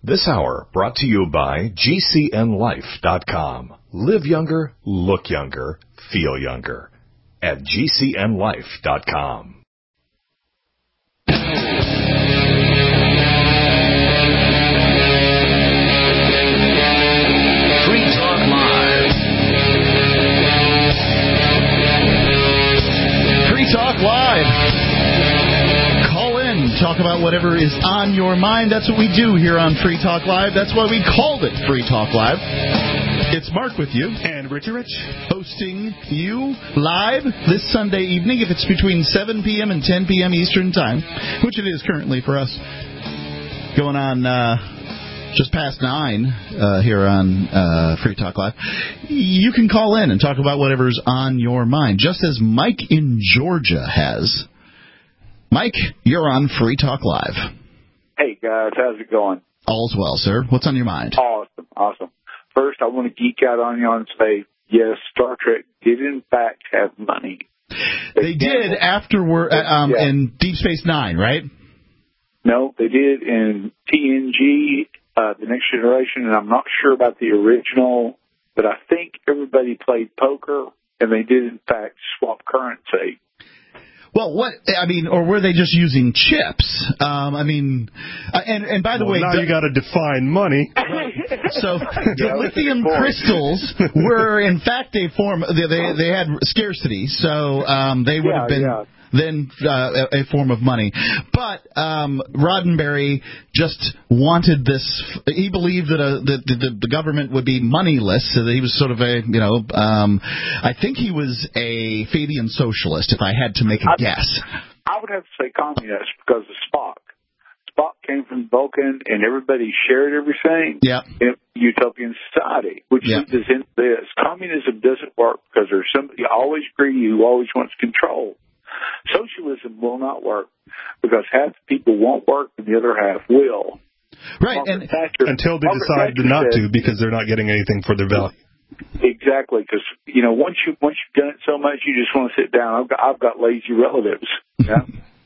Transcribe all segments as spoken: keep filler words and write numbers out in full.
This hour brought to you by G C N life dot com. Live younger, look younger, feel younger at G C N life dot com. Free Talk Live. Free Talk Live. Call in, talk about whatever is on your mind. That's what we do here on Free Talk Live. That's why we called it Free Talk Live. It's Mark with you. And Richie Rich. Hosting you live this Sunday evening, if it's between seven p.m. and ten p.m. Eastern Time, which it is currently for us. Going on uh, just past nine uh, here on uh, Free Talk Live. You can call in and talk about whatever's on your mind, just as Mike in Georgia has. Mike, you're on Free Talk Live. Hey, guys. How's it going? All's well, sir. What's on your mind? Awesome. Awesome. First, I want to geek out on you and say, yes, Star Trek did, in fact, have money. They, they did afterward uh, um, yeah. in Deep Space Nine, right? No, they did in T N G, uh, The Next Generation, and I'm not sure about the original, but I think everybody played poker, and they did, in fact, swap currency. Well, what I mean, or were they just using chips? Um, I mean, uh, and and by the well, way, now the, you got to define money. So the lithium crystals were, in fact, a form. They they, they had scarcity, so um, they would yeah, have been. Yeah. Then uh, a form of money. But um, Roddenberry just wanted this. He believed that, a, that the, the government would be moneyless, so that he was sort of a, you know, um, I think he was a Fabian socialist, if I had to make a I, guess. I would have to say communist because of Spock. Spock came from Vulcan, and everybody shared everything yeah. in a utopian society, which yeah. leads us into this. Communism doesn't work because there's somebody always greedy who always wants control. Socialism will not work because half the people won't work and the other half will. Right, Margaret and Thatcher, until they Margaret decide Thatcher not said, to because they're not getting anything for their value. Exactly, because you know once you once you've done it so much, you just want to sit down. I've got I've got lazy relatives. Yeah.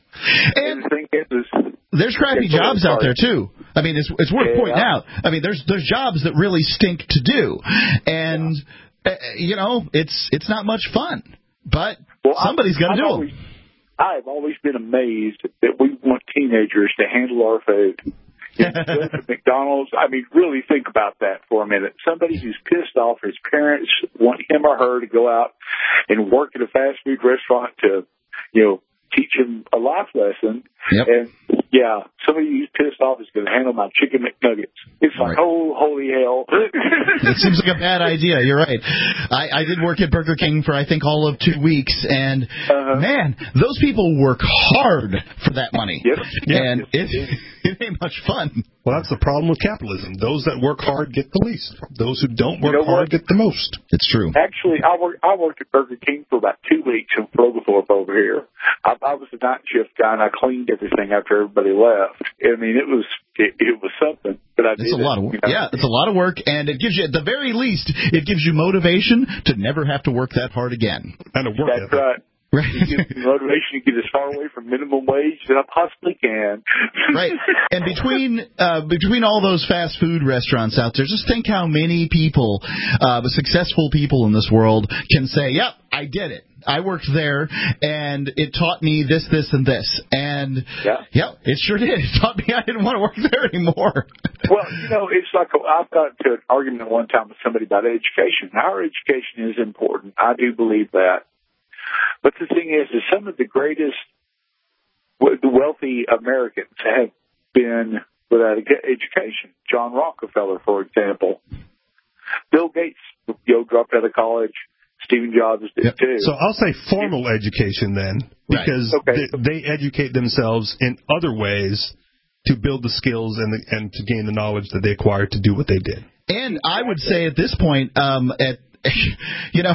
and and the thing is, is there's crappy jobs out there too. I mean, it's it's worth yeah. pointing out. I mean, there's there's jobs that really stink to do, and yeah. uh, you know, it's it's not much fun. But well, somebody's got to do always, them. I've always been amazed that we want teenagers to handle our food. You know, go to McDonald's. I mean, really think about that for a minute. Somebody who's pissed off his parents want him or her to go out and work at a fast food restaurant to, you know, teach him a life lesson. Yep. And, yeah, somebody who's pissed off is going to handle my chicken McNuggets. It's like, right. oh, holy hell. It seems like a bad idea. You're right. I, I did work at Burger King for, I think, all of two weeks. And, uh-huh. man, those people work hard for that money. Yep. And yep. it, it ain't much fun. Well, that's the problem with capitalism. Those that work hard get the least. Those who don't work you know hard what? get the most. It's true. Actually, I worked, I worked at Burger King for about two weeks in Flogethorpe over here. I, I was a night shift guy, and I cleaned everything after everybody left. I mean, it was it, it was something. But I it's did a lot it, of work. You know? Yeah, it's a lot of work, and it gives you, at the very least, it gives you motivation to never have to work that hard again. And to work That's that right. Right. It gives me motivation to get as far away from minimum wage as I possibly can. Right. And between uh, between all those fast food restaurants out there, just think how many people, uh, the successful people in this world, can say, yep, I did it. I worked there, and it taught me this, this, and this. And, yeah, yeah it sure did. It taught me I didn't want to work there anymore. Well, you know, it's like a, I've got to an argument one time with somebody about education. Our education is important. I do believe that. But the thing is, is some of the greatest, the wealthy Americans have been without education. John Rockefeller, for example. Bill Gates, you know, dropped out of college. Stephen Jobs did yep. too. So I'll say formal education then, because right. okay. they, they educate themselves in other ways to build the skills and the, and to gain the knowledge that they acquired to do what they did. And I would say at this point, um, at you know,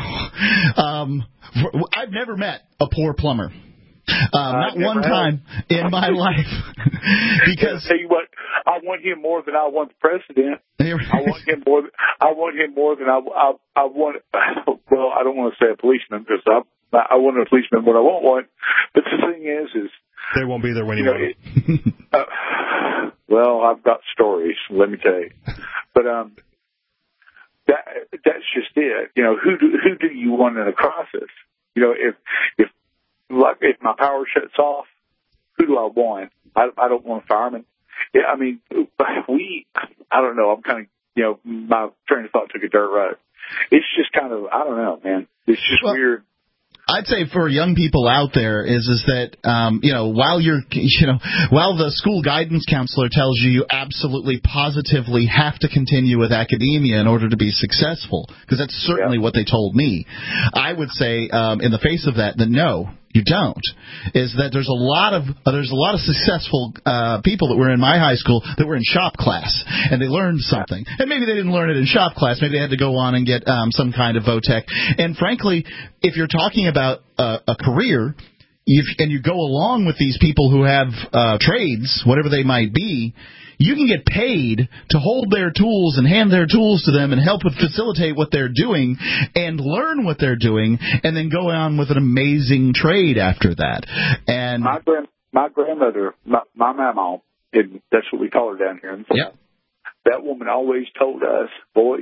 um, I've never met a poor plumber. Um, not uh, one time in my life. Because I'll tell you what, I want him more than I want the president. I want him more. Than, I want him more than I. I, I want. Well, I don't want to say a policeman because I. I want a policeman when I want one. But the thing is, is They won't be there when you, you know, want it, uh, well, I've got stories, let me tell you. But um, that that's just it. You know, who do who do you want in a crisis? You know, if if like if my power shuts off, who do I want? I, I don't want a fireman. Yeah, I mean, we. I don't know. I'm kind of, you know, my train of thought took a dirt road. It's just kind of, I don't know, man. It's just well, weird. I'd say for young people out there is is that um, you know while you're you know while the school guidance counselor tells you you absolutely positively have to continue with academia in order to be successful, because that's certainly yeah. what they told me, I would say um, in the face of that that no, you don't. Is that there's a lot of uh, there's a lot of successful uh, people that were in my high school that were in shop class and they learned something, and maybe they didn't learn it in shop class, maybe they had to go on and get um, some kind of VOTEC. And frankly, if you're talking about About uh, a career, if, and you go along with these people who have uh, trades, whatever they might be, you can get paid to hold their tools and hand their tools to them and help with facilitate what they're doing and learn what they're doing, and then go on with an amazing trade after that. And my grand my grandmother, my, my mama, and that's what we call her down here in the yep. that woman always told us, boys,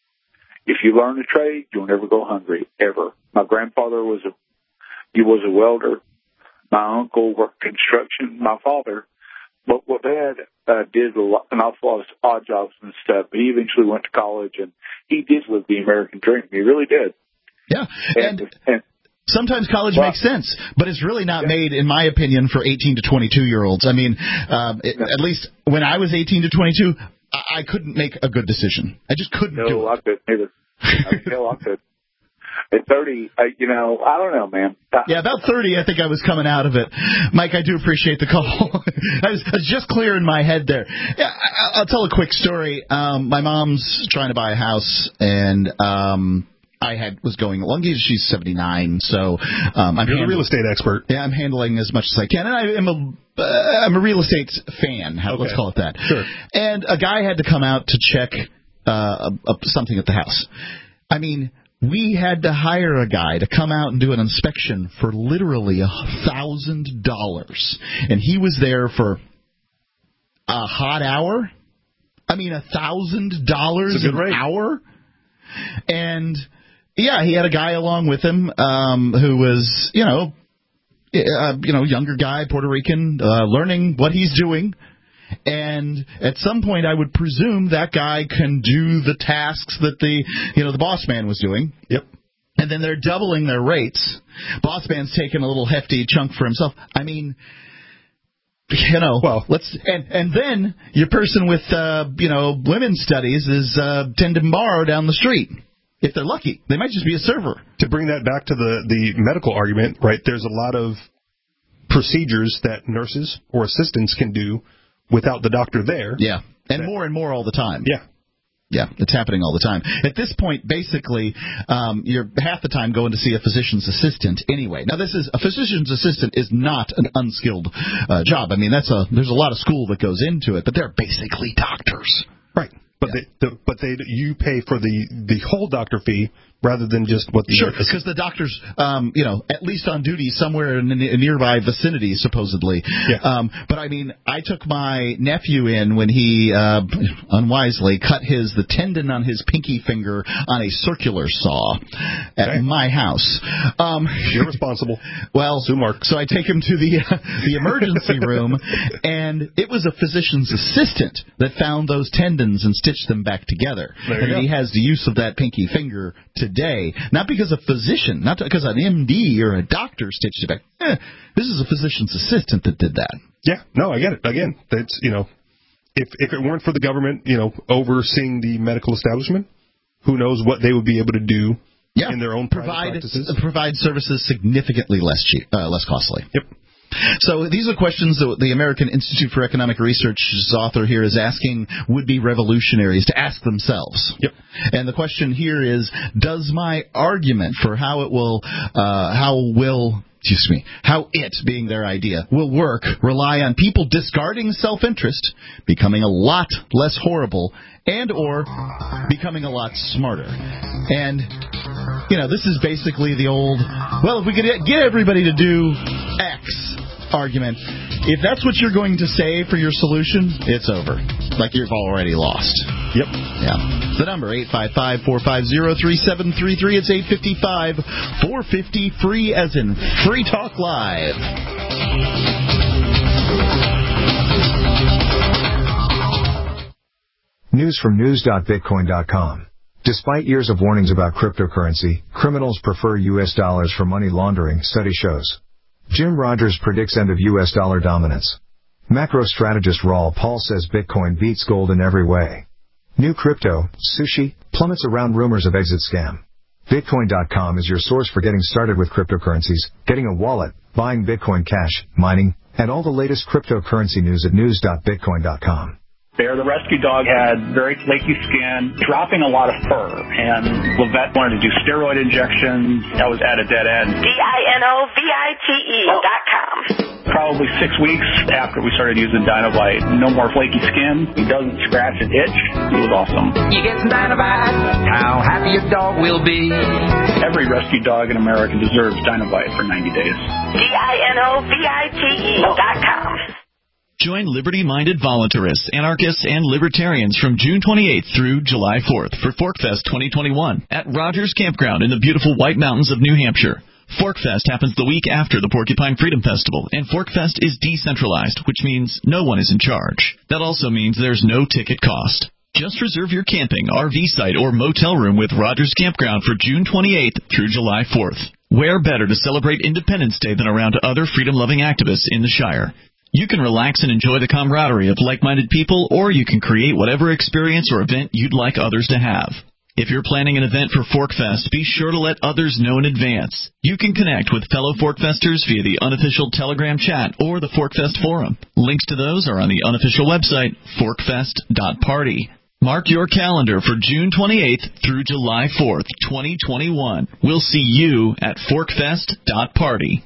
if you learn a trade, you'll never go hungry, ever. My grandfather was a he was a welder. My uncle worked construction. My father, but what Dad uh, did a lot, an awful lot of odd jobs and stuff. But he eventually went to college, and he did live the American dream. He really did. Yeah, and, and, and sometimes college well, makes sense, but it's really not yeah. made, in my opinion, for eighteen to twenty-two year olds. I mean, um, it, no. at least when I was eighteen to twenty-two, I, I couldn't make a good decision. I just couldn't no, do it. I couldn't either. I hell, I could. At thirty, I, you know, I don't know, man. I, yeah, about thirty, I think I was coming out of it. Mike, I do appreciate the call. I, was, I was just clear in my head there. Yeah, I, I'll tell a quick story. Um, my mom's trying to buy a house, and um, I had was going along. She's seventy-nine, so um, I'm You're handling, a real estate expert. Yeah, I'm handling as much as I can, and I am a uh, I'm a real estate fan. How, okay. Let's call it that. Sure. And a guy had to come out to check uh, a, a, something at the house. I mean, we had to hire a guy to come out and do an inspection for literally a thousand dollars, and he was there for a hot hour. I mean, a thousand dollars an rate. hour, and yeah, he had a guy along with him um, who was, you know, uh, you know, younger guy, Puerto Rican, uh, learning what he's doing. And at some point, I would presume that guy can do the tasks that the, you know, the boss man was doing. Yep. And then they're doubling their rates. Boss man's taking a little hefty chunk for himself. I mean, you know, well, let's and and then your person with, uh, you know, women's studies is uh, tending bar down the street. If they're lucky, they might just be a server. To bring that back to the the medical argument, right? There's a lot of procedures that nurses or assistants can do without the doctor there. Yeah, and more and more all the time. Yeah. Yeah, it's happening all the time. At this point, basically, um, you're half the time going to see a physician's assistant anyway. Now, this is a physician's assistant is not an unskilled uh, job. I mean, that's a there's a lot of school that goes into it, but they're basically doctors. Right. But yeah. they, the, but they you pay for the, the whole doctor fee rather than just what the sure because the doctor's um, you know at least on duty somewhere in a nearby vicinity supposedly. Yeah. Um, but I mean I took my nephew in when he uh, unwisely cut his the tendon on his pinky finger on a circular saw at okay. my house. Um, You're responsible. Well, Sue Mark. So I take him to the uh, the emergency room, and it was a physician's assistant that found those tendons and stitched them back together. There and you he go. has the use of that pinky finger today, not because a physician, not because an M D or a doctor stitched it back. Eh, this is a physician's assistant that did that. Yeah, no, I get it. Again, that's you know, if if it weren't for the government, you know, overseeing the medical establishment, who knows what they would be able to do yeah. in their own provide private practices. provide services significantly less cheap, uh, less costly. Yep. So these are questions that the American Institute for Economic Research's author here is asking would-be revolutionaries to ask themselves. Yep. And the question here is, does my argument for how it will, uh, how will, excuse me, how it, being their idea, will work rely on people discarding self-interest, becoming a lot less horrible, and or becoming a lot smarter? And, you know, this is basically the old, well, if we could get everybody to do X, argument, if that's what you're going to say for your solution, it's over. Like you've already lost. Yep. Yeah. The number, eight five five, four five zero, three seven three three. It's eight five five, four five zero, free as in Free Talk Live. News from news dot bitcoin dot com. Despite years of warnings about cryptocurrency, criminals prefer U S dollars for money laundering, study shows. Jim Rogers predicts end of U S dollar dominance. Macro strategist Raul Paul says Bitcoin beats gold in every way. New crypto, sushi, plummets around rumors of exit scam. Bitcoin dot com is your source for getting started with cryptocurrencies, getting a wallet, buying Bitcoin Cash, mining, and all the latest cryptocurrency news at news dot bitcoin dot com. Bear, the rescue dog, had very flaky skin, dropping a lot of fur, and Levette wanted to do steroid injections. That was at a dead end. D I N O V I T E dot com. Probably six weeks after we started using Dinovite, no more flaky skin. He doesn't scratch and itch. It was awesome. You get some Dinovite, how happy your dog will be. Every rescue dog in America deserves Dinovite for ninety days. D I N O V I T E dot com. Join liberty-minded voluntarists, anarchists, and libertarians from June twenty-eighth through July fourth for ForkFest twenty twenty-one at Rogers Campground in the beautiful White Mountains of New Hampshire. ForkFest happens the week after the Porcupine Freedom Festival, and ForkFest is decentralized, which means no one is in charge. That also means there's no ticket cost. Just reserve your camping, R V site, or motel room with Rogers Campground for June twenty-eighth through July fourth. Where better to celebrate Independence Day than around other freedom-loving activists in the Shire? You can relax and enjoy the camaraderie of like-minded people, or you can create whatever experience or event you'd like others to have. If you're planning an event for ForkFest, be sure to let others know in advance. You can connect with fellow ForkFesters via the unofficial Telegram chat or the ForkFest forum. Links to those are on the unofficial website, forkfest dot party. Mark your calendar for June twenty-eighth through July fourth, twenty twenty-one. We'll see you at forkfest dot party.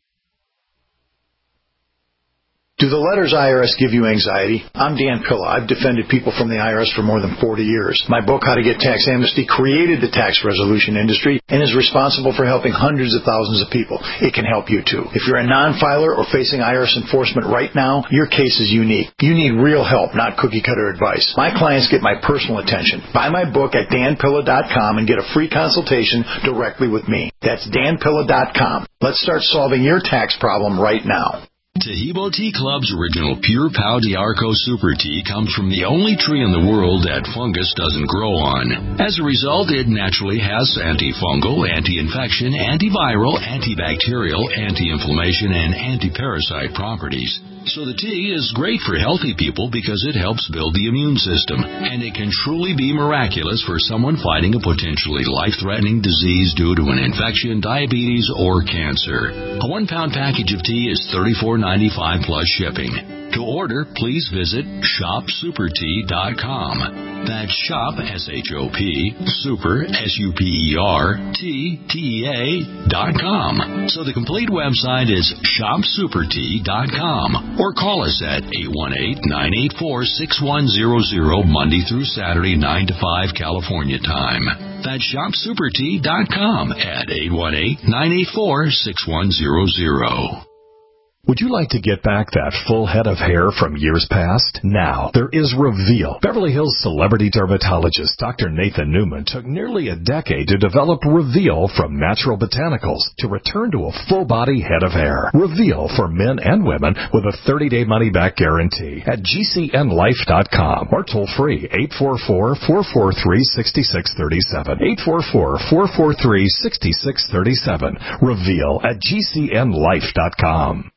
Do the letters I R S give you anxiety? I'm Dan Pilla. I've defended people from the I R S for more than forty years. My book, How to Get Tax Amnesty, created the tax resolution industry and is responsible for helping hundreds of thousands of people. It can help you, too. If you're a non-filer or facing I R S enforcement right now, your case is unique. You need real help, not cookie-cutter advice. My clients get my personal attention. Buy my book at dan pilla dot com and get a free consultation directly with me. That's dan pilla dot com. Let's start solving your tax problem right now. Tahibo Tea Club's original Pure Pau D'Arco Super Tea comes from the only tree in the world that fungus doesn't grow on. As a result, it naturally has antifungal, anti-infection, antiviral, antibacterial, anti-inflammation, and anti-parasite properties. So the tea is great for healthy people because it helps build the immune system, and it can truly be miraculous for someone fighting a potentially life-threatening disease due to an infection, diabetes, or cancer. A one-pound package of tea is thirty-four ninety-five plus shipping. To order, please visit shop super tea dot com. That's shop, S H O P, super, S U P E R, T, T E A, dot com. So the complete website is shop super tea dot com. Or call us at eight one eight, nine eight four, six one zero zero Monday through Saturday, nine to five California time. That's shop super tea dot com at eight one eight, nine eight four, six one zero zero. Would you like to get back that full head of hair from years past? Now, there is Reveal. Beverly Hills celebrity dermatologist Doctor Nathan Newman took nearly a decade to develop Reveal from natural botanicals to return to a full-body head of hair. Reveal for men and women with a thirty-day money-back guarantee at G C N life dot com or toll-free eight four four, four four three, six six three seven. eight four four, four four three, six six three seven. Reveal at G C N life dot com.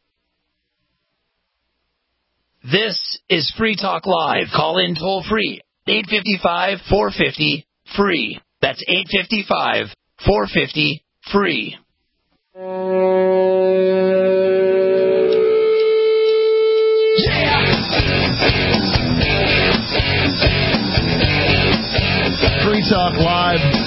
This is Free Talk Live. Call in toll free. eight five five, four five zero, free. That's eight five five, four five zero, free. Yeah! Free Talk Live.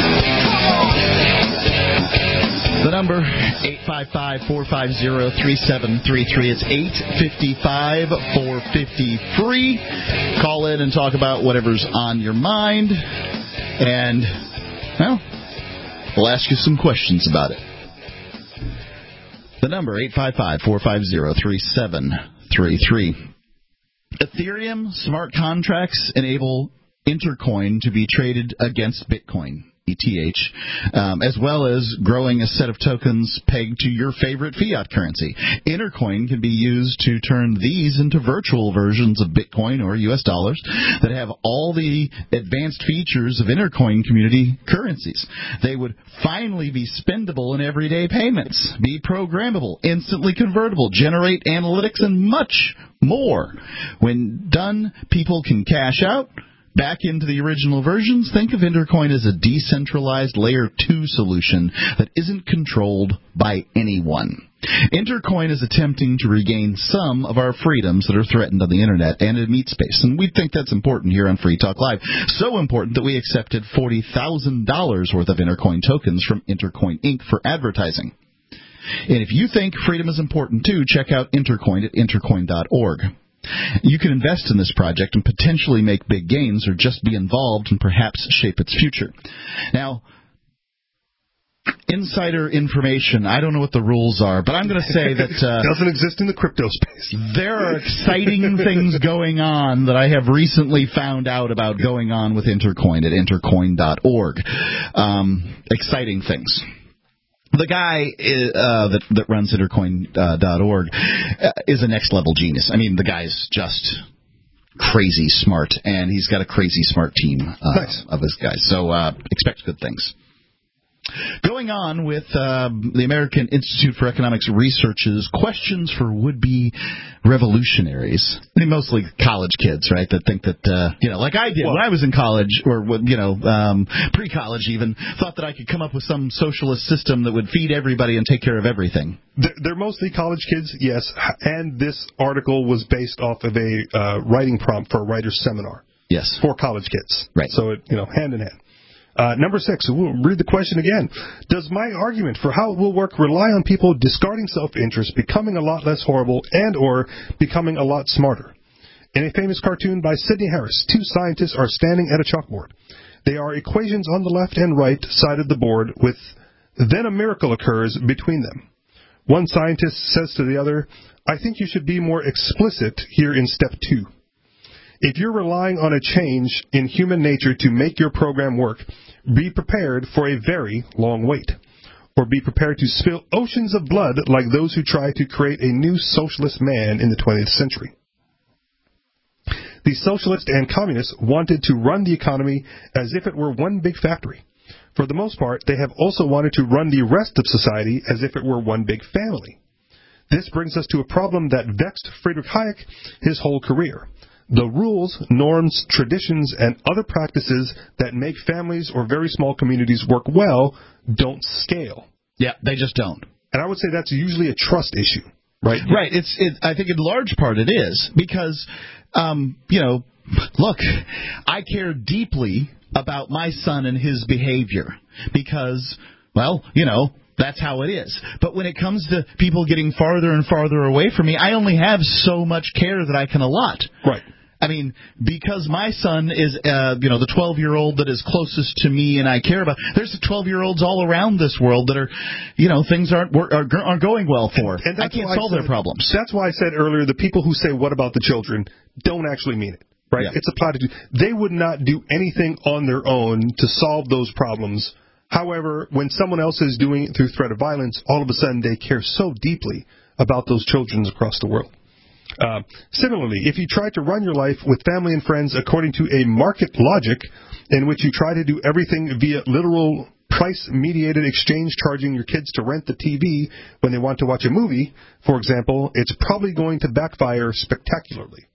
The number, eight five five, four five zero, three seven three three. It's eight five five, four five zero, free. Call in and talk about whatever's on your mind. And, well, we'll ask you some questions about it. The number, eight five five, four five zero, three seven three three. Ethereum smart contracts enable Intercoin to be traded against Bitcoin, E T H, um, as well as growing a set of tokens pegged to your favorite fiat currency. Intercoin can be used to turn these into virtual versions of Bitcoin or U S dollars that have all the advanced features of Intercoin community currencies. They would finally be spendable in everyday payments, be programmable, instantly convertible, generate analytics, and much more. When done, people can cash out back into the original versions. Think of Intercoin as a decentralized layer two solution that isn't controlled by anyone. Intercoin is attempting to regain some of our freedoms that are threatened on the Internet and in meat space, and we think that's important here on Free Talk Live. So important that we accepted forty thousand dollars worth of Intercoin tokens from Intercoin Incorporated for advertising. And if you think freedom is important too, check out Intercoin at intercoin dot org. You can invest in this project and potentially make big gains, or just be involved and perhaps shape its future. Now, insider information, I don't know what the rules are, but I'm going to say that uh, doesn't exist in the crypto space. There are exciting things going on that I have recently found out about going on with Intercoin at intercoin dot org. Um, exciting things. The guy uh, that, that runs intercoin dot org uh, is a next-level genius. I mean, the guy's just crazy smart, and he's got a crazy smart team uh, nice. of his guys. So uh, expect good things. Going on with uh, the American Institute for Economics Research's questions for would-be revolutionaries. I mean, mostly college kids, right, that think that, uh, you know, like I did well, when I was in college, or, you know, um, pre-college even, thought that I could come up with some socialist system that would feed everybody and take care of everything. They're, they're mostly college kids, yes, and this article was based off of a uh, writing prompt for a writer's seminar. Yes. For college kids. Right. So, it, you know, hand in hand. Uh, number six, we'll read the question again. Does my argument for how it will work rely on people discarding self-interest, becoming a lot less horrible, and or becoming a lot smarter? In a famous cartoon by Sidney Harris, two scientists are standing at a chalkboard. They are equations on the left and right side of the board, with then a miracle occurs between them. One scientist says to the other, I think you should be more explicit here in step two. If you're relying on a change in human nature to make your program work, be prepared for a very long wait. Or be prepared to spill oceans of blood like those who try to create a new socialist man in the twentieth century. The socialists and communists wanted to run the economy as if it were one big factory. For the most part, they have also wanted to run the rest of society as if it were one big family. This brings us to a problem that vexed Friedrich Hayek his whole career. The rules, norms, traditions, and other practices that make families or very small communities work well don't scale. Yeah, they just don't. And I would say that's usually a trust issue, right? Right. It's. It, I think in large part it is because, um, you know, look, I care deeply about my son and his behavior because, well, you know, that's how it is. But when it comes to people getting farther and farther away from me, I only have so much care that I can allot. Right. I mean, because my son is, uh, you know, the twelve-year-old that is closest to me and I care about, there's twelve-year-olds all around this world that are, you know, things aren't are, aren't going well for. And, and I can't solve I said, their problems. That's why I said earlier, the people who say, what about the children, don't actually mean it. Right? Yeah. It's a platitude. They would not do anything on their own to solve those problems. However, when someone else is doing it through threat of violence, all of a sudden they care so deeply about those children across the world. Uh, similarly, if you try to run your life with family and friends according to a market logic in which you try to do everything via literal price-mediated exchange, charging your kids to rent the T V when they want to watch a movie, for example, it's probably going to backfire spectacularly.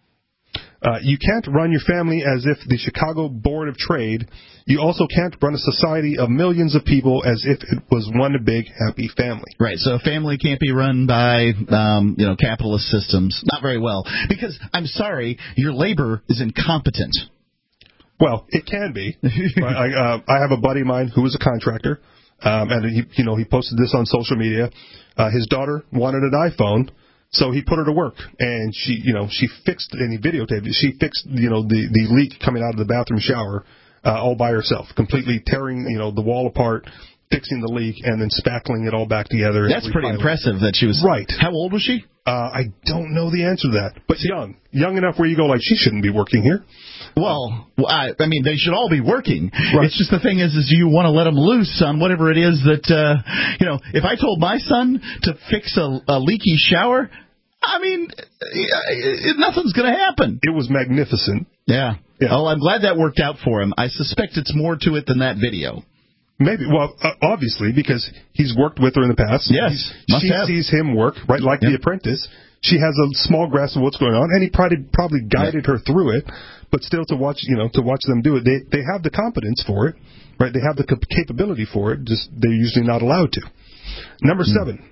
Uh, you can't run your family as if the Chicago Board of Trade. You also can't run a society of millions of people as if it was one big happy family. Right. So a family can't be run by, um, you know, capitalist systems. Not very well. Because, I'm sorry, your labor is incompetent. Well, it can be. I, uh, I have a buddy of mine who is a contractor, um, and he, you know, he posted this on social media. Uh, his daughter wanted an iPhone. So he put her to work, and she, you know, she fixed, and he videotaped it. She fixed, you know, the, the leak coming out of the bathroom shower uh, all by herself, completely tearing, you know, the wall apart, fixing the leak and then spackling it all back together. That's pretty impressive that she was... Right. How old was she? Uh, I don't know the answer to that, but young. Young enough where you go like, she shouldn't be working here. Well, I, I mean, they should all be working. Right. It's just the thing is, is you want to let them loose on whatever it is that, uh, you know, if I told my son to fix a, a leaky shower, I mean, nothing's going to happen. It was magnificent. Yeah. yeah. Oh, I'm glad that worked out for him. I suspect it's more to it than that video. Maybe. Well, uh, obviously, because he's worked with her in the past. Yes. He's, must she have. sees him work, right, like yep. The Apprentice. She has a small grasp of what's going on, and he probably probably guided yep. her through it. But still, to watch, you know, to watch them do it, they they have the competence for it, right? They have the capability for it. Just they're usually not allowed to. Number mm. seven.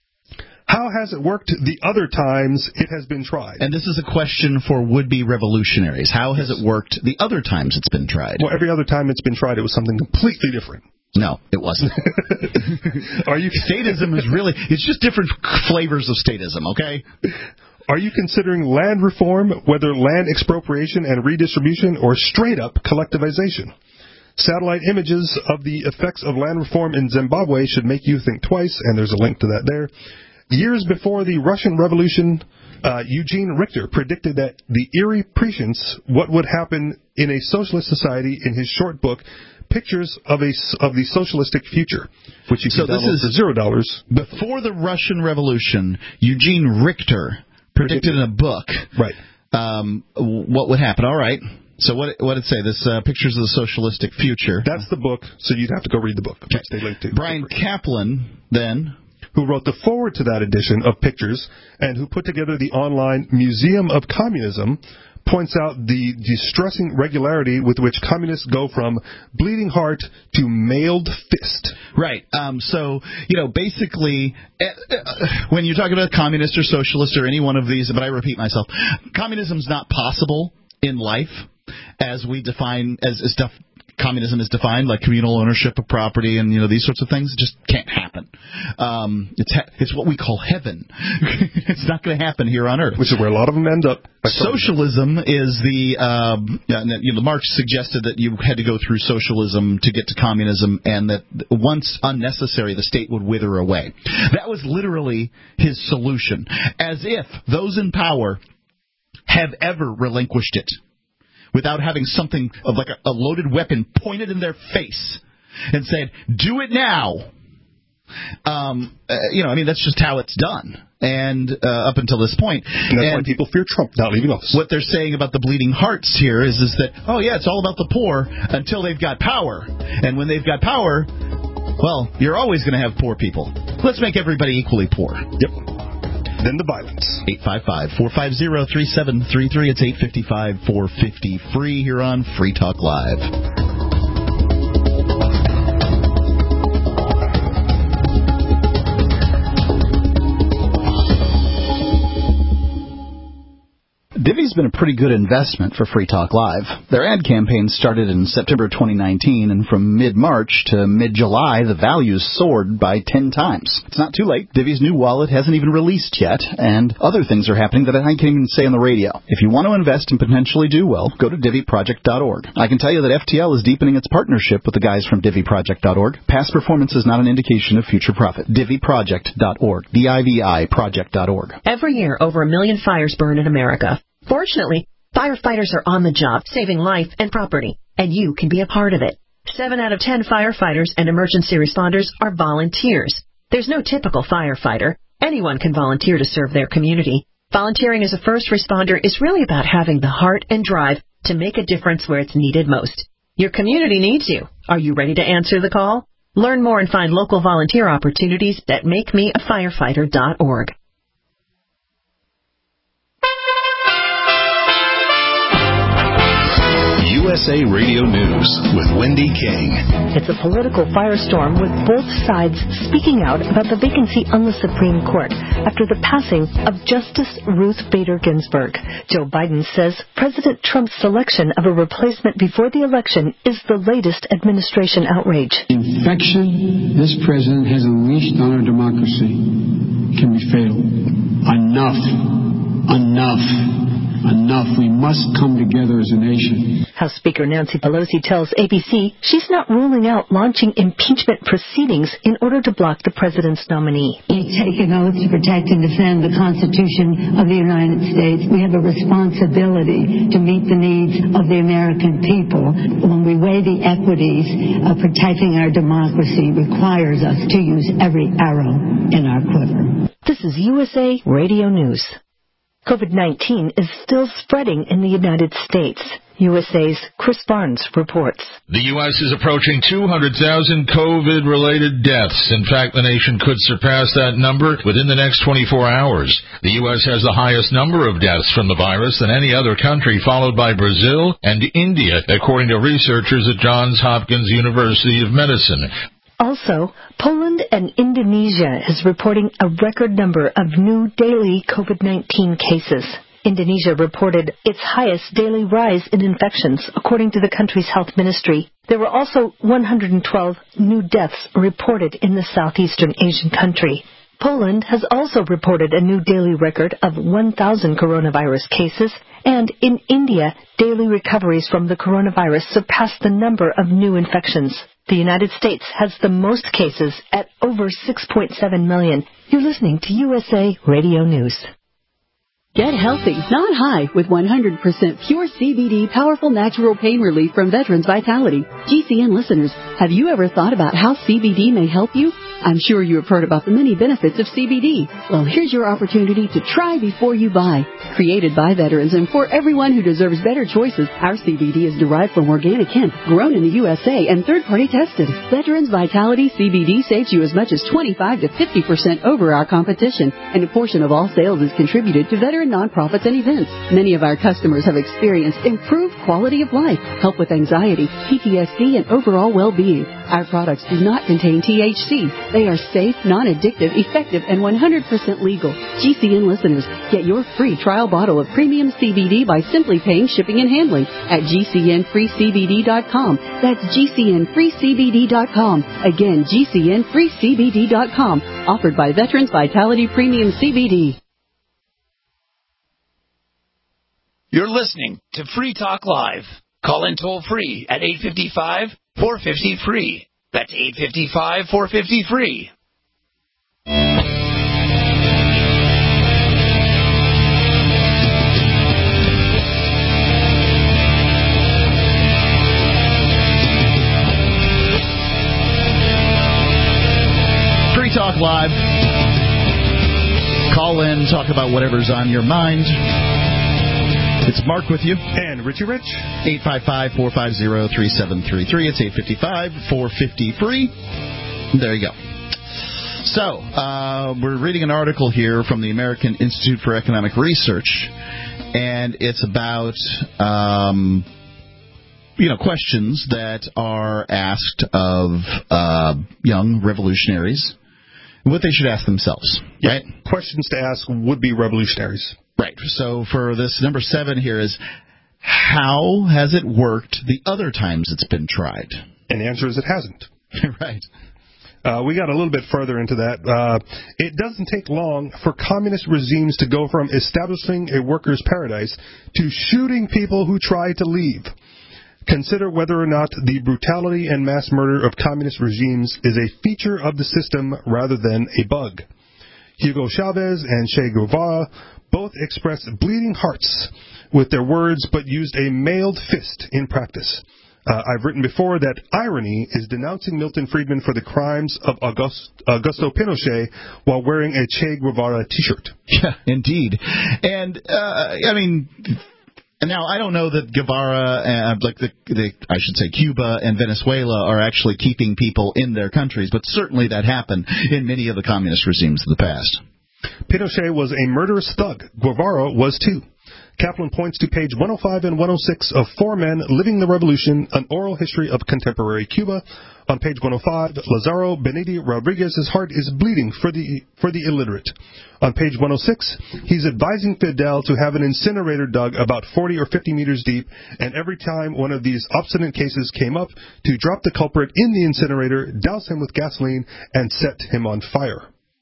How has it worked the other times it has been tried? And this is a question for would-be revolutionaries. How has it worked the other times it's been tried? Well, every other time it's been tried, it was something completely different. No, it wasn't. Are you statism is really, it's just different flavors of statism, okay? Are you considering land reform, whether land expropriation and redistribution, or straight-up collectivization? Satellite images of the effects of land reform in Zimbabwe should make you think twice, and there's a link to that there. Years before the Russian Revolution, uh, Eugene Richter predicted that the eerie prescience what would happen in a socialist society in his short book, Pictures of a of the Socialistic Future, which you can so download this is for zero dollars. Before the Russian Revolution, Eugene Richter predicted, predicted in a book, right, um, what would happen. All right. So what what did it say? This uh, Pictures of the Socialistic Future. That's the book. So you'd have to go read the book. Okay. They linked to Brian Kaplan then, who wrote the foreword to that edition of Pictures and who put together the online Museum of Communism, points out the distressing regularity with which communists go from bleeding heart to mailed fist. Right. Um, so, you know, basically, uh, uh, when you're talking about communist or socialist or any one of these, but I repeat myself, communism's not possible in life as we define, as, as stuff. Communism is defined, like communal ownership of property and, you know, these sorts of things. It just can't happen. Um, it's ha- it's what we call heaven. It's not going to happen here on Earth. Which is where a lot of them end up. Socialism is the, um, you know, Marx suggested that you had to go through socialism to get to communism, and that once unnecessary, the state would wither away. That was literally his solution, as if those in power have ever relinquished it, without having something of like a, a loaded weapon pointed in their face and said, do it now. Um, uh, you know, I mean, that's just how it's done. And uh, up until this point. And that's and why people fear Trump not leaving office. What they're saying about the bleeding hearts here is, is that, oh, yeah, it's all about the poor until they've got power. And when they've got power, well, you're always going to have poor people. Let's make everybody equally poor. Yep. Then the violence. eight five five, four five zero, three seven three three. It's eight five five, four five zero, free here on Free Talk Live. Divvy's been a pretty good investment for Free Talk Live. Their ad campaign started in September twenty nineteen, and from mid-March to mid-July, the values soared by ten times. It's not too late. Divvy's new wallet hasn't even released yet, and other things are happening that I can't even say on the radio. If you want to invest and potentially do well, go to Divvy Project dot org. I can tell you that F T L is deepening its partnership with the guys from Divvy Project dot org. Past performance is not an indication of future profit. Divvy Project dot org. D I V I Project dot org. Every year, over a million fires burn in America. Fortunately, firefighters are on the job, saving life and property, and you can be a part of it. Seven out of ten firefighters and emergency responders are volunteers. There's no typical firefighter. Anyone can volunteer to serve their community. Volunteering as a first responder is really about having the heart and drive to make a difference where it's needed most. Your community needs you. Are you ready to answer the call? Learn more and find local volunteer opportunities at make me a firefighter dot org. U S A Radio News with Wendy King. It's a political firestorm with both sides speaking out about the vacancy on the Supreme Court after the passing of Justice Ruth Bader Ginsburg. Joe Biden says President Trump's selection of a replacement before the election is the latest administration outrage. Infection this president has unleashed on our democracy can be fatal. Enough. Enough. Enough. We must come together as a nation. House Speaker Nancy Pelosi tells A B C she's not ruling out launching impeachment proceedings in order to block the president's nominee. We take an oath to protect and defend the Constitution of the United States. We have a responsibility to meet the needs of the American people. When we weigh the equities of protecting our democracy requires us to use every arrow in our quiver. This is U S A Radio News. COVID nineteen is still spreading in the United States. U S A's Chris Barnes reports. The U S is approaching two hundred thousand COVID-related deaths. In fact, the nation could surpass that number within the next twenty-four hours. The U S has the highest number of deaths from the virus than any other country, followed by Brazil and India, according to researchers at Johns Hopkins University of Medicine. Also, Poland and Indonesia is reporting a record number of new daily COVID nineteen cases. Indonesia reported its highest daily rise in infections, according to the country's health ministry. There were also one hundred twelve new deaths reported in the southeastern Asian country. Poland has also reported a new daily record of one thousand coronavirus cases, and in India, daily recoveries from the coronavirus surpassed the number of new infections. The United States has the most cases at over six point seven million. You're listening to U S A Radio News. Get healthy, not high, with one hundred percent pure C B D powerful natural pain relief from Veterans Vitality. G C N listeners, have you ever thought about how C B D may help you? I'm sure you have heard about the many benefits of C B D. Well, here's your opportunity to try before you buy. Created by veterans and for everyone who deserves better choices, our C B D is derived from organic hemp, grown in the U S A and third-party tested. Veterans Vitality C B D saves you as much as twenty-five to fifty percent over our competition, and a portion of all sales is contributed to veteran nonprofits and events. Many of our customers have experienced improved quality of life, help with anxiety, P T S D, and overall well-being. Our products do not contain T H C. They are safe, non-addictive, effective, and one hundred percent legal. G C N listeners, get your free trial bottle of premium C B D by simply paying shipping and handling at G C N free C B D dot com. That's G C N free C B D dot com. Again, G C N free C B D dot com. Offered by Veterans Vitality Premium C B D. You're listening to Free Talk Live. Call in toll free at eight five five, four five zero, free. That's eight five five, four five zero, free. Free Talk Live. Call in, talk about whatever's on your mind. It's Mark with you. And Richie Rich. eight five five, four five zero, three seven three three. It's eight five five, four five zero, free. There you go. So, uh, we're reading an article here from the American Institute for Economic Research, and it's about, um, you know, questions that are asked of uh, young revolutionaries, what they should ask themselves, yeah. right? Questions to ask would-be revolutionaries. Right. So for this, number seven here is, how has it worked the other times it's been tried? And the answer is it hasn't. Right. Uh, we got a little bit further into that. Uh, it doesn't take long for communist regimes to go from establishing a workers' paradise to shooting people who try to leave. Consider whether or not the brutality and mass murder of communist regimes is a feature of the system rather than a bug. Hugo Chavez and Che Guevara both expressed bleeding hearts with their words, but used a mailed fist in practice. Uh, I've written before that irony is denouncing Milton Friedman for the crimes of August, Augusto Pinochet while wearing a Che Guevara T-shirt. Yeah, indeed. And, uh, I mean... And now, I don't know that Guevara, uh, like the, the, I should say Cuba and Venezuela are actually keeping people in their countries, but certainly that happened in many of the communist regimes of the past. Pinochet was a murderous thug. Guevara was too. Kaplan points to page one oh five and one oh six of Four Men Living the Revolution, An Oral History of Contemporary Cuba. On page one oh five, Lazaro Beniti Rodriguez's heart is bleeding for the for the illiterate. On page one oh six, he's advising Fidel to have an incinerator dug about forty or fifty meters deep, and every time one of these obstinate cases came up, to drop the culprit in the incinerator, douse him with gasoline, and set him on fire.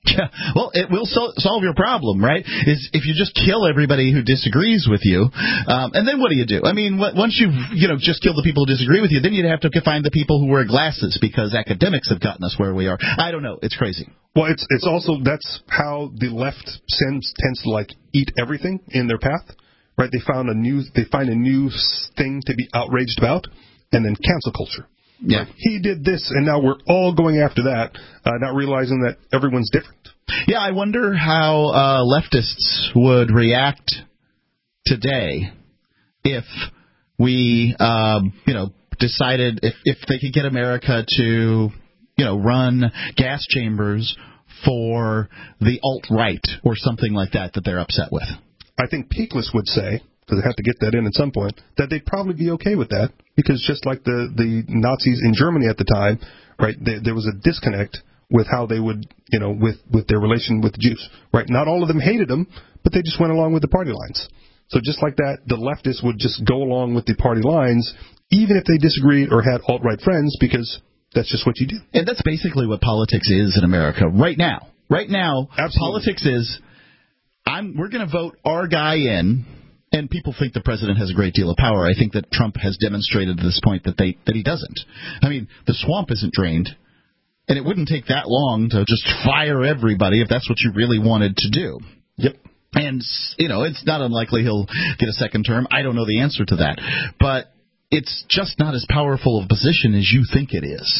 Yeah, well, it will sol- solve your problem, right? Is if you just kill everybody who disagrees with you, um, and then what do you do? I mean, what, once you've you know just killed the people who disagree with you, then you'd have to find the people who wear glasses because academics have gotten us where we are. I don't know. It's crazy. Well, it's it's also that's how the left tends tends to like eat everything in their path, right? They found a new they find a new thing to be outraged about, and then cancel culture. Yeah, like, he did this, and now we're all going after that, uh, not realizing that everyone's different. Yeah, I wonder how uh, leftists would react today if we, um, you know, decided if, if they could get America to, you know, run gas chambers for the alt-right or something like that that they're upset with. I think Peakless would say, because they have to get that in at some point, that they'd probably be okay with that, because just like the, the Nazis in Germany at the time, right, they, there was a disconnect with how they would, you know, with, with their relation with the Jews, right? Not all of them hated them, but they just went along with the party lines. So just like that, the leftists would just go along with the party lines, even if they disagreed or had alt-right friends, because that's just what you do. And that's basically what politics is in America right now. Right now, Absolutely. Politics is, I'm, we're going to vote our guy in. And people think the president has a great deal of power. I think that Trump has demonstrated at this point that they that he doesn't. I mean, the swamp isn't drained, and it wouldn't take that long to just fire everybody if that's what you really wanted to do. Yep. And, you know, it's not unlikely he'll get a second term. I don't know the answer to that. But it's just not as powerful of a position as you think it is.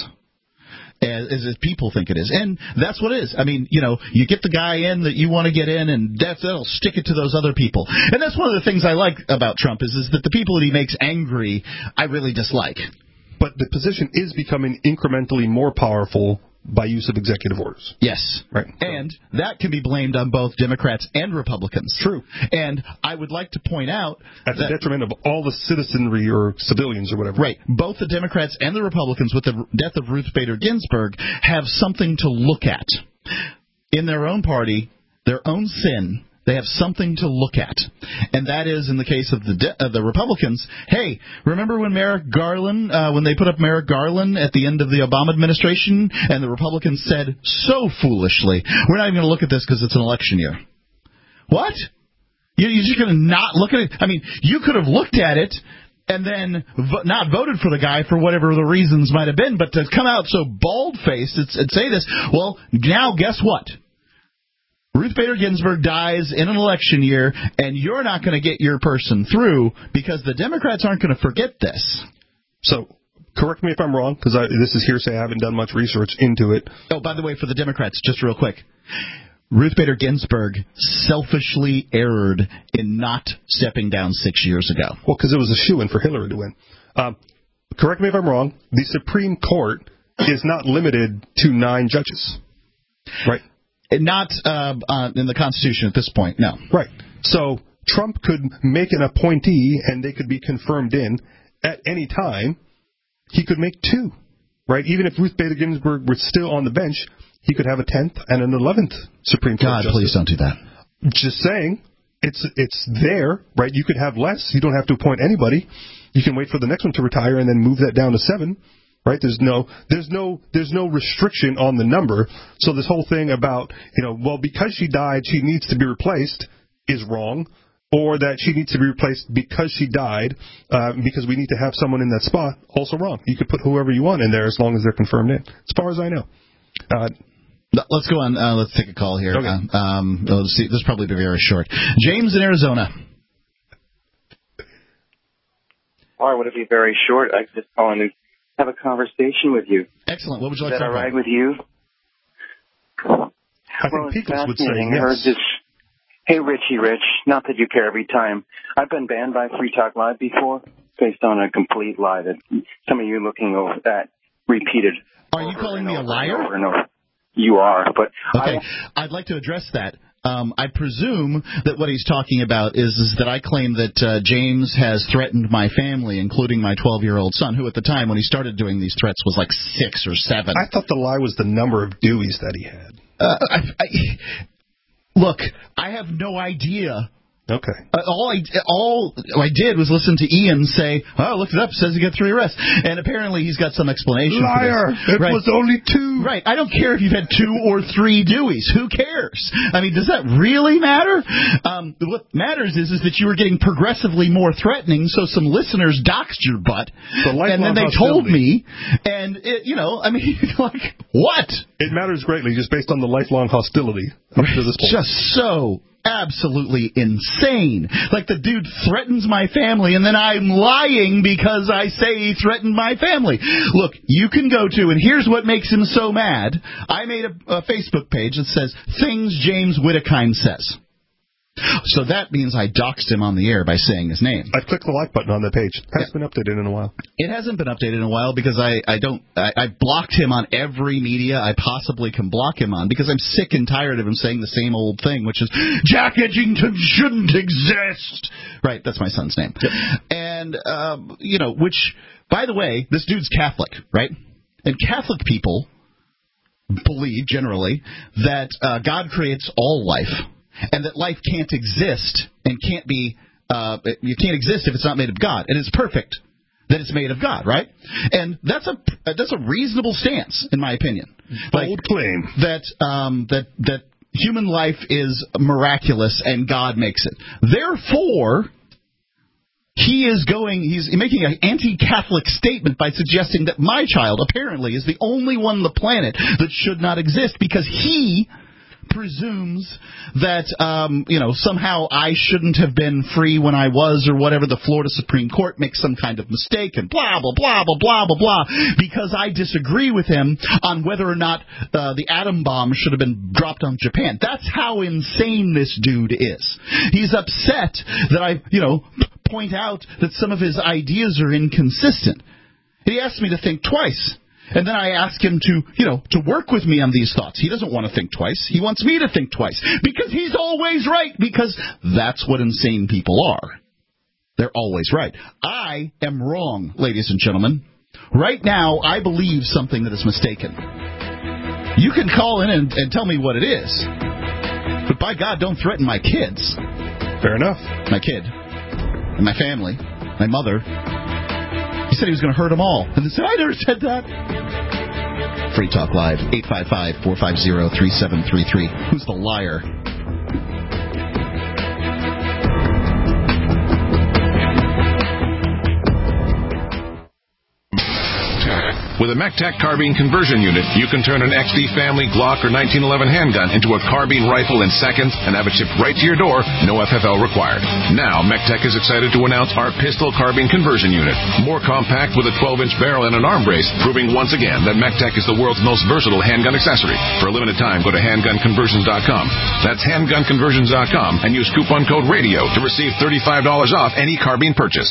As, as people think it is. And that's what it is. I mean, you know, you get the guy in that you want to get in, and that's, that'll stick it to those other people. And that's one of the things I like about Trump is, is that the people that he makes angry, I really dislike. But the position is becoming incrementally more powerful by use of executive orders. Yes. Right. And that can be blamed on both Democrats and Republicans. True. And I would like to point out at the that, detriment of all the citizenry or civilians or whatever. Right. Both the Democrats and the Republicans, with the death of Ruth Bader Ginsburg, have something to look at. In their own party, their own sin, they have something to look at. And that is, in the case of the de- uh, the Republicans, hey, remember when Merrick Garland, uh, when they put up Merrick Garland at the end of the Obama administration, and the Republicans said so foolishly, we're not even going to look at this because it's an election year. What? You're just going to not look at it? I mean, you could have looked at it and then vo- not voted for the guy for whatever the reasons might have been, but to come out so bald-faced and say this, well, now guess what? Ruth Bader Ginsburg dies in an election year, and you're not going to get your person through because the Democrats aren't going to forget this. So, correct me if I'm wrong, because this is hearsay. I haven't done much research into it. Oh, by the way, for the Democrats, just real quick, Ruth Bader Ginsburg selfishly erred in not stepping down six years ago. Well, because it was a shoo-in for Hillary to win. Um, correct me if I'm wrong. The Supreme Court is not limited to nine judges, right? Not uh, uh, in the Constitution at this point, no. Right. So Trump could make an appointee, and they could be confirmed in at any time. He could make two, right? Even if Ruth Bader Ginsburg were still on the bench, he could have a tenth and an eleventh Supreme Court God, justice. please don't do that. Just saying, it's it's there, right? You could have less. You don't have to appoint anybody. You can wait for the next one to retire and then move that down to seven. Right? There's no, there's no, there's no restriction on the number. So this whole thing about, you know, well, because she died, she needs to be replaced is wrong, or that she needs to be replaced because she died, uh, because we need to have someone in that spot, also wrong. You could put whoever you want in there as long as they're confirmed in, as far as I know. Uh, let's go on. Uh, let's take a call here. Okay. Uh, um, let's see. This will probably be very short. James in Arizona. All right, would it be very short? I just calling to have a conversation with you. Excellent. What would you like to to talk about? Is that all right with you? I well, think Peakless would say I yes. heard this. Hey, Richie Rich, not that you care every time. I've been banned by Free Talk Live before, based on a complete lie that some of you looking over at repeated. Are you calling me a liar? Over and over. You are, but okay. I, I'd like to address that. Um, I presume that what he's talking about is, is that I claim that uh, James has threatened my family, including my twelve-year-old son, who at the time when he started doing these threats was like six or seven. I thought the lie was the number of Deweys that he had. Uh, I, I, look, I have no idea Okay. Uh, all I all I did was listen to Ian say, "Oh, I looked it up. It says he got three arrests," and apparently he's got some explanation. Liar! For this. It right. was only two. Right. I don't care if you've had two or three Deweys. Who cares? I mean, does that really matter? Um, what matters is is that you were getting progressively more threatening, so some listeners doxed your butt, the and then they told me, and it, you know, I mean, like what? It matters greatly just based on the lifelong hostility up to this point. Just so absolutely insane. Like the dude threatens my family, and then I'm lying because I say he threatened my family. Look, you can go to, and here's what makes him so mad. I made a, a Facebook page that says, Things James Wittekine Says. So that means I doxed him on the air by saying his name. I've clicked the like button on that page. It hasn't yeah. been updated in a while. It hasn't been updated in a while because I, I don't I, I blocked him on every media I possibly can block him on because I'm sick and tired of him saying the same old thing, which is Jack Edgington shouldn't exist. Right, that's my son's name. Yep. And um, you know, which by the way, this dude's Catholic, right? And Catholic people believe generally that uh, God creates all life. And that life can't exist and can't be, uh, you can't exist if it's not made of God. And it's perfect that it's made of God, right? And that's a that's a reasonable stance, in my opinion. Bold like, claim that um, that that human life is miraculous and God makes it. Therefore, he is going. He's making an anti-Catholic statement by suggesting that my child apparently is the only one on the planet that should not exist because he presumes that, um, you know, somehow I shouldn't have been free when I was or whatever. The Florida Supreme Court makes some kind of mistake and blah, blah, blah, blah, blah, blah, blah, because I disagree with him on whether or not uh, the atom bomb should have been dropped on Japan. That's how insane this dude is. He's upset that I, you know, point out that some of his ideas are inconsistent. He asked me to think twice. And then I ask him to, you know, to work with me on these thoughts. He doesn't want to think twice. He wants me to think twice. Because he's always right. Because that's what insane people are. They're always right. I am wrong, ladies and gentlemen. Right now, I believe something that is mistaken. You can call in and, and tell me what it is. But by God, don't threaten my kids. Fair enough. My kid. And my family. My mother. He said he was going to hurt them all. And they said, I never said that. Free Talk Live, eight five five, four five zero, three seven three three. Who's the liar? With a MECTEC carbine conversion unit, you can turn an X D Family, Glock, or nineteen eleven handgun into a carbine rifle in seconds and have it shipped right to your door, no F F L required. Now, MECTEC is excited to announce our pistol carbine conversion unit. More compact with a twelve-inch barrel and an arm brace, proving once again that MECTEC is the world's most versatile handgun accessory. For a limited time, go to handgun conversions dot com. That's handgun conversions dot com and use coupon code RADIO to receive thirty-five dollars off any carbine purchase.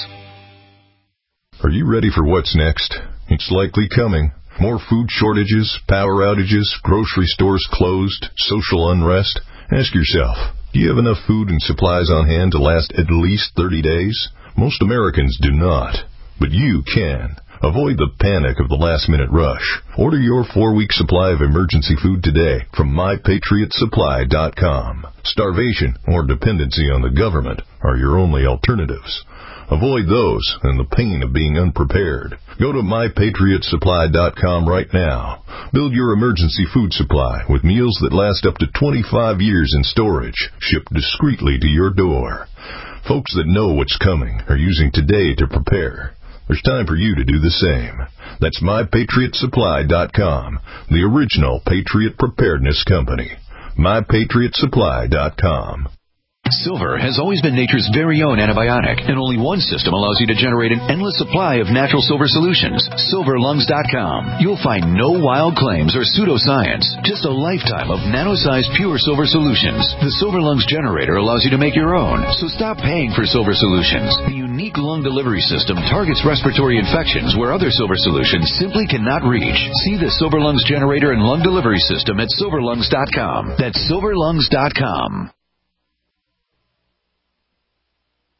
Are you ready for what's next? It's likely coming. More food shortages, power outages, grocery stores closed, social unrest. Ask yourself, do you have enough food and supplies on hand to last at least thirty days? Most Americans do not, but you can. Avoid the panic of the last-minute rush. Order your four-week supply of emergency food today from my patriot supply dot com. Starvation or dependency on the government are your only alternatives. Avoid those and the pain of being unprepared. Go to my patriot supply dot com right now. Build your emergency food supply with meals that last up to twenty-five years in storage, shipped discreetly to your door. Folks that know what's coming are using today to prepare. There's time for you to do the same. That's my patriot supply dot com, the original Patriot Preparedness Company. my patriot supply dot com. Silver has always been nature's very own antibiotic, and only one system allows you to generate an endless supply of natural silver solutions. silver lungs dot com. You'll find no wild claims or pseudoscience, just a lifetime of nano-sized pure silver solutions. The Silver Lungs generator allows you to make your own, so stop paying for silver solutions. The unique lung delivery system targets respiratory infections where other silver solutions simply cannot reach. See the Silver Lungs generator and lung delivery system at silver lungs dot com. That's silver lungs dot com.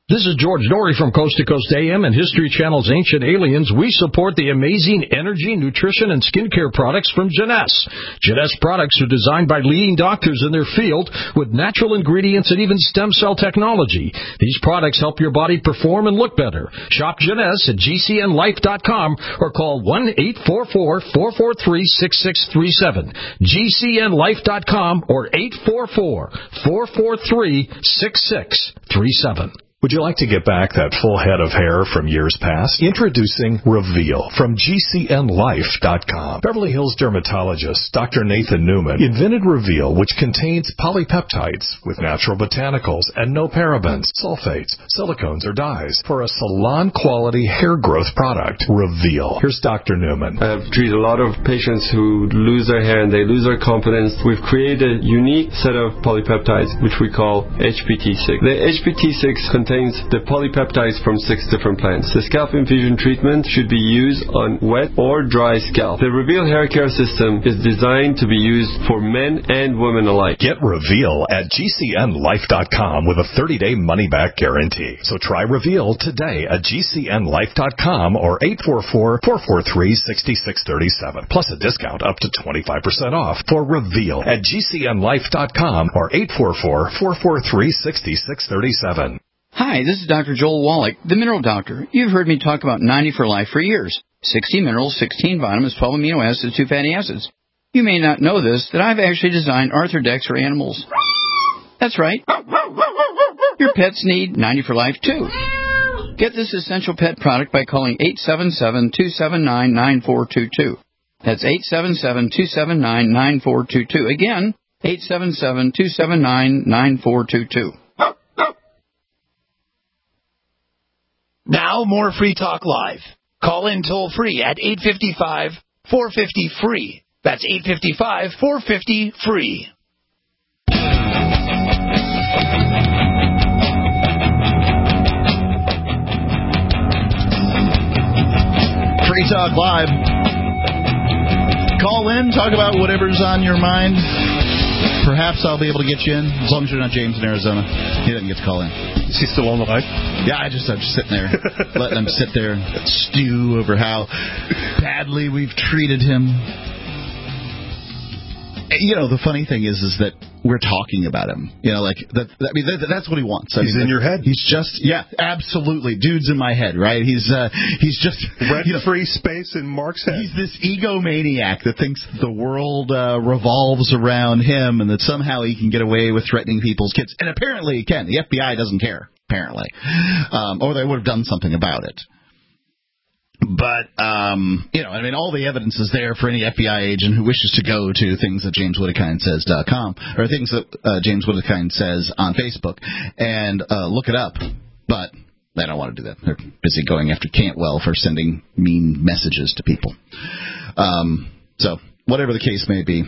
This is George Dory from Coast to Coast A M and History Channel's Ancient Aliens. We support the amazing energy, nutrition, and skincare products from Jeunesse. Jeunesse products are designed by leading doctors in their field with natural ingredients and even stem cell technology. These products help your body perform and look better. Shop Jeunesse at G C N life dot com or call one eight four four, four four three, six six three seven. G C N life dot com or eight four four, four four three, six six three seven. Would you like to get back that full head of hair from years past? Introducing Reveal from G C N life dot com. Beverly Hills dermatologist Doctor Nathan Newman invented Reveal, which contains polypeptides with natural botanicals and no parabens, sulfates, silicones, or dyes for a salon-quality hair growth product. Reveal. Here's Doctor Newman. I've treated a lot of patients who lose their hair and they lose their confidence. We've created a unique set of polypeptides, which we call H P T six. The H P T six contains the polypeptides from six different plants. The scalp infusion treatment should be used on wet or dry scalp. The Reveal hair care system is designed to be used for men and women alike. Get Reveal at G C N life dot com with a thirty-day money-back guarantee. So try Reveal today at G C N life dot com or eight four four, four four three, six six three seven. Plus a discount up to twenty-five percent off for Reveal at G C N life dot com or eight four four, four four three, six six three seven. Hi, this is Doctor Joel Wallach, the Mineral Doctor. You've heard me talk about ninety for Life for years. sixty minerals, sixteen vitamins, twelve amino acids, two fatty acids. You may not know this, that I've actually designed Arthrodex for animals. That's right. Your pets need ninety for Life, too. Get this essential pet product by calling eight seven seven, two seven nine, nine four two two. That's eight seven seven, two seven nine, nine four two two. Again, eight seven seven, two seven nine, nine four two two. Now, more Free Talk Live. Call in toll-free at eight five five, four five zero, F R E E. That's eight five five, four five zero, F R E E. Free Talk Live. Call in, talk about whatever's on your mind. Perhaps I'll be able to get you in, as long as you're not James in Arizona. He doesn't get to call in. Is he still on the line? Yeah, I just, I'm just sitting there, letting him sit there and stew over how badly we've treated him. You know, the funny thing is, is that we're talking about him. You know, like that. I mean, that, that's what he wants. I he's mean, in your head. He's just, yeah, absolutely. Dude's in my head, right? He's, uh, he's just rent you know, free space in Mark's head. He's this egomaniac that thinks the world uh, revolves around him, and that somehow he can get away with threatening people's kids. And apparently he can. The F B I doesn't care. Apparently, um, or they would have done something about it. But, um, you know, I mean, all the evidence is there for any F B I agent who wishes to go to things that James Wittekine says dot com or things that uh, James Wittekine says on Facebook and uh, look it up. But they don't want to do that. They're busy going after Cantwell for sending mean messages to people. Um, so whatever the case may be,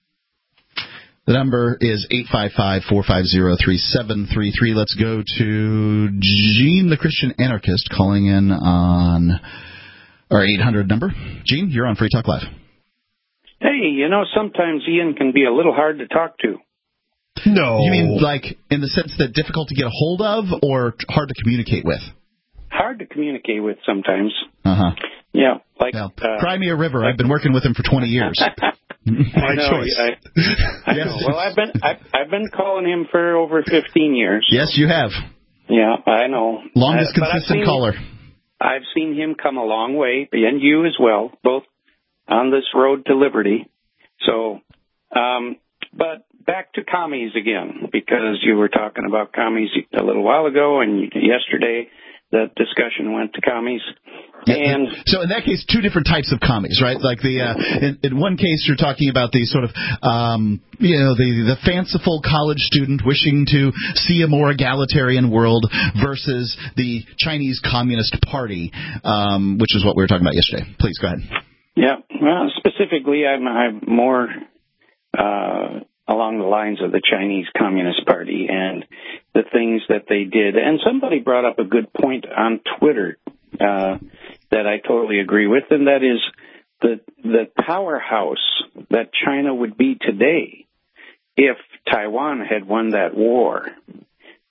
the number is eight five five, four five zero, three seven three three. Let's go to Gene, the Christian anarchist, calling in on our eight hundred number. Gene, you're on Free Talk Live. Hey, you know, sometimes Ian can be a little hard to talk to. No. You mean like in the sense that difficult to get a hold of or hard to communicate with? Hard to communicate with sometimes. Uh-huh. Yeah. Like, well, uh, Cry Me a River. Like, I've been working with him for twenty years. My I know, choice. I, I yes. know. Well, I've been I've, I've been calling him for over fifteen years. Yes, you have. Yeah, I know. Longest uh, consistent I've caller. I've seen him come a long way, and you as well, both on this road to liberty. So, um, but back to commies again, because you were talking about commies a little while ago, and yesterday the discussion went to commies. And so in that case, two different types of commies, right? Like the uh, in, in one case, you're talking about the sort of um, you know the the fanciful college student wishing to see a more egalitarian world versus the Chinese Communist Party, um, which is what we were talking about yesterday. Please go ahead. Yeah, well, specifically, I'm, I'm more uh, along the lines of the Chinese Communist Party and the things that they did. And somebody brought up a good point on Twitter uh, that I totally agree with, and that is the the powerhouse that China would be today if Taiwan had won that war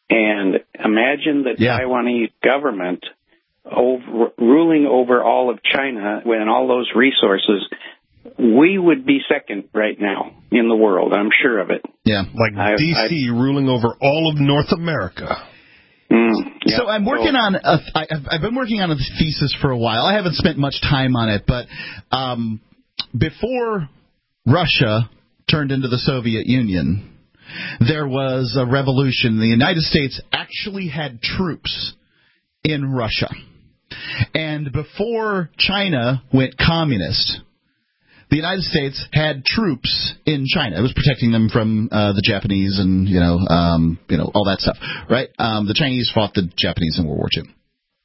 And imagine the Yeah. Taiwanese government over, ruling over all of China and all those resources. We would be second right now in the world. I'm sure of it. Yeah, like I- D C I- ruling over all of North America. Mm, yeah, so I'm working so- on a, I, I've, I've been working on a thesis for a while. I haven't spent much time on it, but um, before Russia turned into the Soviet Union, there was a revolution. The United States actually had troops in Russia. And before China went communist, the United States had troops in China. It was protecting them from uh, the Japanese and, you know, um, you know, all that stuff, right? Um, the Chinese fought the Japanese in World War Two.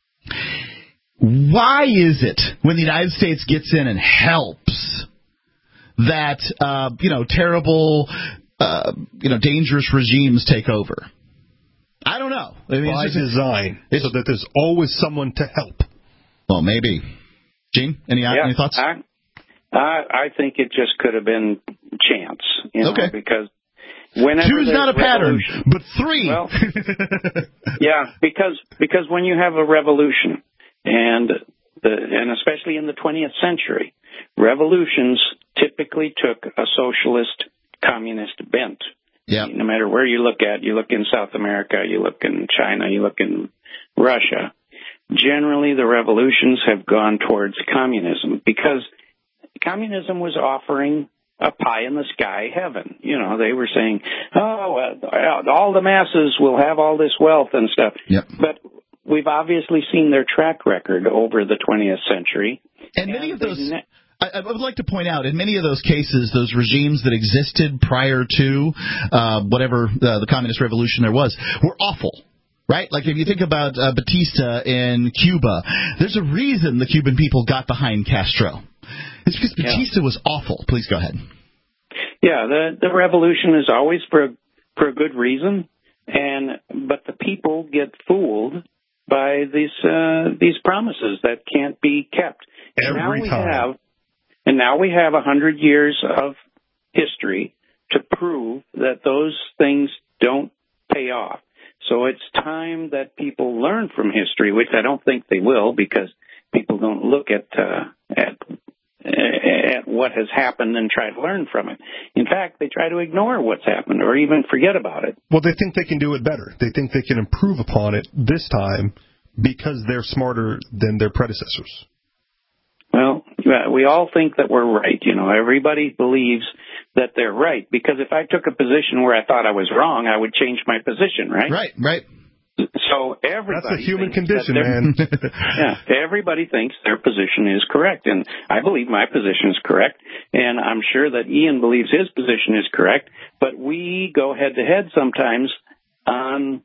Why is it when the United States gets in and helps that, uh, you know, terrible, uh, you know, dangerous regimes take over? I don't know. I mean, By it's just, design, so that there's always someone to help. Well, maybe. Gene, any, Yeah, any thoughts? I, I, I think it just could have been chance. You know, Okay. because whenever Two's there's not a pattern, revolution- but three. Well, yeah, because because when you have a revolution, and the and especially in the twentieth century, revolutions typically took a socialist, communist bent. Yeah. No matter where you look at, you look in South America, you look in China, you look in Russia. Generally, the revolutions have gone towards communism because communism was offering a pie-in-the-sky heaven. You know, they were saying, oh, uh, all the masses will have all this wealth and stuff. Yep. But we've obviously seen their track record over the twentieth century. And many of those, I, I would like to point out, in many of those cases, those regimes that existed prior to uh, whatever uh, the communist revolution there was were awful. Right? Like if you think about uh, Batista in Cuba, there's a reason the Cuban people got behind Castro. It's because Batista yeah. was awful. Please go ahead. Yeah, the the revolution is always for a, for a good reason, and but the people get fooled by these uh, these promises that can't be kept. And Every now we time. have, and now we have a hundred years of history to prove that those things don't pay off. So it's time that people learn from history, which I don't think they will, because people don't look at uh, at at what has happened and try to learn from it. In fact, they try to ignore what's happened or even forget about it. Well, they think they can do it better. They think they can improve upon it this time because they're smarter than their predecessors. Well, we all think that we're right. You know, everybody believes that they're right, because if I took a position where I thought I was wrong, I would change my position, right? Right, right. So everybody That's a human thinks condition, that man. Yeah, everybody thinks their position is correct, and I believe my position is correct, and I'm sure that Ian believes his position is correct, but we go head-to-head sometimes on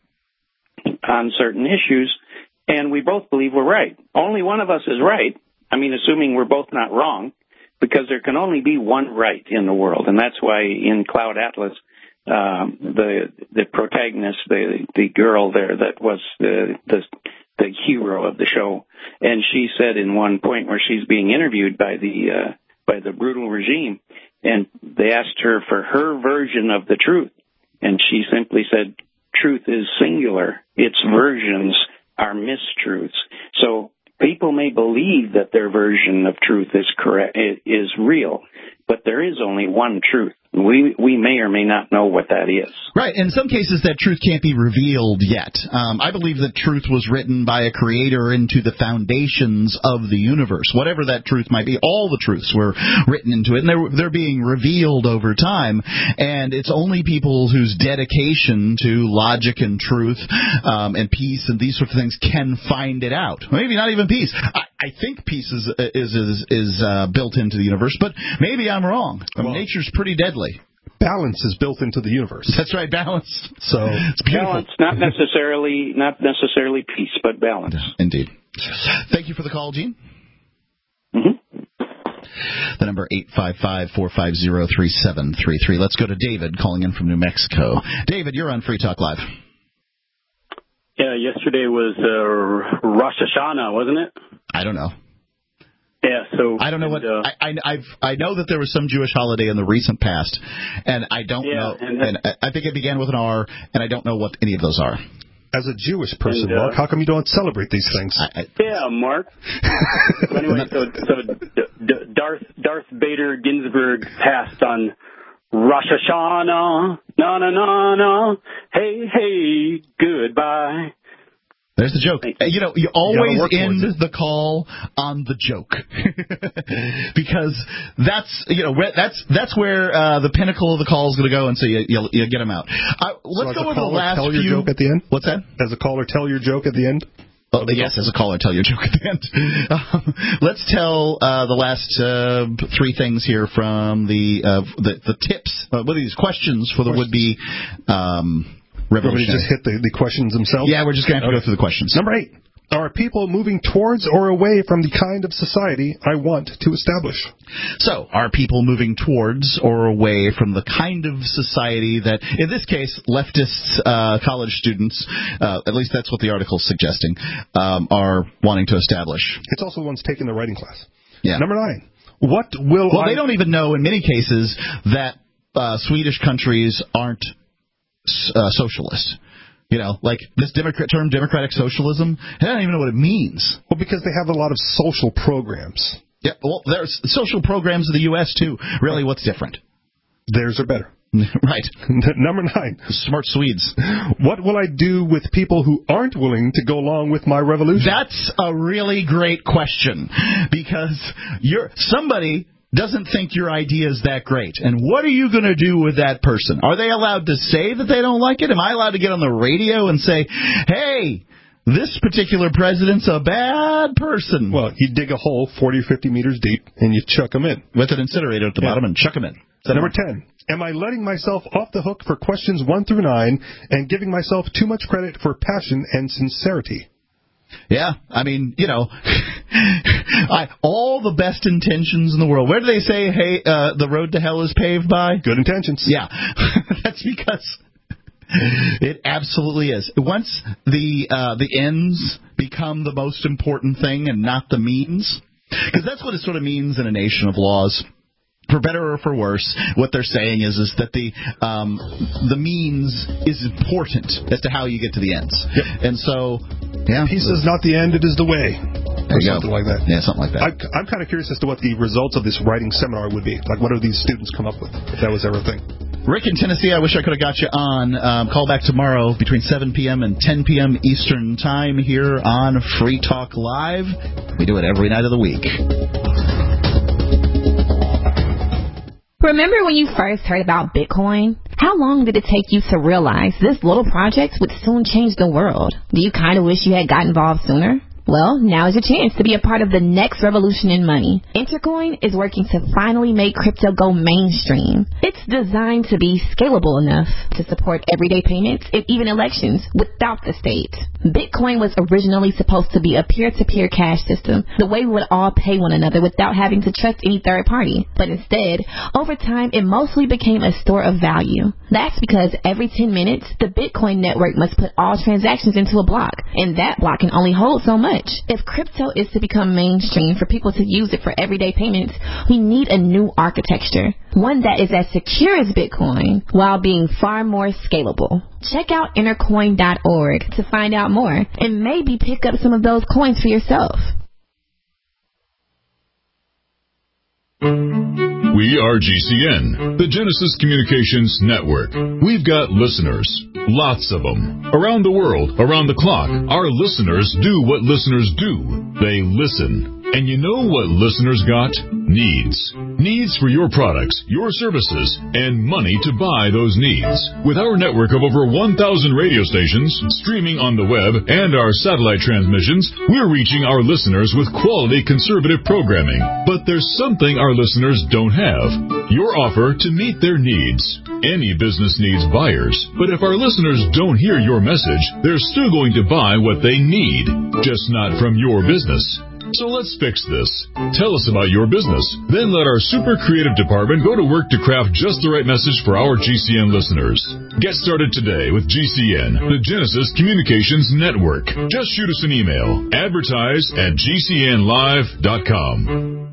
on certain issues, and we both believe we're right. Only one of us is right. I mean, assuming we're both not wrong, because there can only be one right in the world, and that's why in Cloud Atlas, um, the the protagonist, the the girl there that was the, the the hero of the show, and she said in one point where she's being interviewed by the uh, by the brutal regime, and they asked her for her version of the truth, and she simply said, "Truth is singular; its versions are mistruths." So people may believe that their version of truth is correct, is real, but there is only one truth. We we may or may not know what that is. Right. In some cases, that truth can't be revealed yet. Um, I believe that truth was written by a creator into the foundations of the universe. Whatever that truth might be, all the truths were written into it, and they're, they're being revealed over time. And it's only people whose dedication to logic and truth um, and peace and these sorts of things can find it out. Maybe not even peace. I, I think peace is is is, is uh, built into the universe, but maybe I'm wrong. I mean, well, nature's pretty deadly. Balance is built into the universe. That's right, balance. So it's beautiful. Balance, not necessarily not necessarily peace, but balance. Indeed. Thank you for the call, Gene. Mm-hmm. The number eight five five, four five zero, three seven three three. Let's go to David calling in from New Mexico. David, you're on Free Talk Live. Yeah, yesterday was uh, Rosh Hashanah, wasn't it? I don't know. Yeah, so I don't know and, what uh, I, I I've I know that there was some Jewish holiday in the recent past, and I don't yeah, know. And, and I think it began with an R, and I don't know what any of those are. as a Jewish person, And, uh, Mark, how come you don't celebrate these things? I, I, Yeah, Mark. So anyway, so, so D- D- Darth Darth Bader Ginsburg passed on Rosh Hashanah. Na na na na. Hey hey. Goodbye. There's the joke. You. you know, you always you end the call on the joke because that's you know that's that's where uh, the pinnacle of the call is going to go, and so you you, you get them out. Uh, let's so go with the last tell few. Your joke at the end. What's that? As a caller, tell your joke at the end. Oh, yes, as a caller, tell your joke at the end. Um, let's tell uh, the last uh, three things here from the uh, the, the tips. Uh, what are these questions for the would-be um, revolutionary? Just hit the, the questions themselves? Yeah, we're just going to have to okay. go through the questions. Number eight. Are people moving towards or away from the kind of society I want to establish? So, are people moving towards or away from the kind of society that, in this case, leftists, uh, college students, uh, at least that's what the article is suggesting, um, are wanting to establish? It's also the ones taking the writing class. Yeah. Number nine. What will Well, I... they don't even know, in many cases, that uh, Swedish countries aren't uh, socialist. You know, like this Democrat term, democratic socialism, I don't even know what it means. Well, because they have a lot of social programs. Yeah, well, there's social programs in the U S, too. Really, what's different? Theirs are better. Right. Number nine. Smart Swedes. What will I do with people who aren't willing to go along with my revolution? That's a really great question, because you're somebody... doesn't think your idea is that great. And what are you going to do with that person? Are they allowed to say that they don't like it? Am I allowed to get on the radio and say, hey, this particular president's a bad person? Well, you dig a hole forty or fifty meters deep, and you chuck them in. With an incinerator at the yeah. bottom and chuck them in. Number ten. Am I letting myself off the hook for questions one through nine and giving myself too much credit for passion and sincerity? Yeah, I mean, you know, I, all the best intentions in the world. Where do they say, hey, uh, the road to hell is paved by? Good intentions. Yeah, that's because it absolutely is. Once the uh, the ends become the most important thing and not the means, because that's what it sort of means in a nation of laws. For better or for worse, what they're saying is is that the um, the means is important as to how you get to the ends. Yep. And so, yeah. Peace is not the end, it is the way. There you or something go. like that. Yeah, something like that. I, I'm kind of curious as to what the results of this writing seminar would be. Like, what do these students come up with, if that was ever a thing? Rick in Tennessee, I wish I could have got you on. Um, call back tomorrow between seven p.m. and ten p.m. Eastern Time here on Free Talk Live. We do it every night of the week. Remember when you first heard about Bitcoin? How long did it take you to realize this little project would soon change the world? Do you kind of wish you had got involved sooner? Well, now is your chance to be a part of the next revolution in money. Intercoin is working to finally make crypto go mainstream. It's designed to be scalable enough to support everyday payments and even elections without the state. Bitcoin was originally supposed to be a peer-to-peer cash system, the way we would all pay one another without having to trust any third party. But instead, over time, it mostly became a store of value. That's because every ten minutes, the Bitcoin network must put all transactions into a block, and that block can only hold so much. If crypto is to become mainstream for people to use it for everyday payments, we need a new architecture, one that is as secure as Bitcoin while being far more scalable. Check out intercoin dot org to find out more and maybe pick up some of those coins for yourself. We are G C N, the Genesis Communications Network. We've got listeners, lots of them, around the world, around the clock. Our listeners do what listeners do. They listen. And you know what listeners got? Needs. Needs for your products, your services, and money to buy those needs. With our network of over one thousand radio stations, streaming on the web, and our satellite transmissions, we're reaching our listeners with quality conservative programming. But there's something our listeners don't have. Your offer to meet their needs. Any business needs buyers, but if our listeners don't hear your message, they're still going to buy what they need, just not from your business. So let's fix this. Tell us about your business. Then let our super creative department go to work to craft just the right message for our G C N listeners. Get started today with G C N, the Genesis Communications Network. Just shoot us an email. Advertise at G C N live dot com.